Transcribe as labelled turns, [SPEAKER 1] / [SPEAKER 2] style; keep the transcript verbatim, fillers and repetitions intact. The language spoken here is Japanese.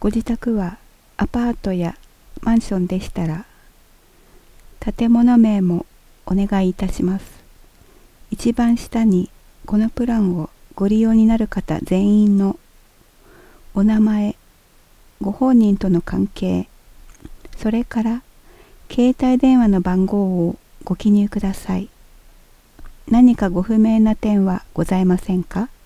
[SPEAKER 1] ご自宅はアパートやマンションでしたら、建物名もお願いいたします。一番下にこのプランをご利用になる方全員のお名前、ご本人との関係、それから携帯電話の番号をご記入ください。何かご不明な点はございませんか？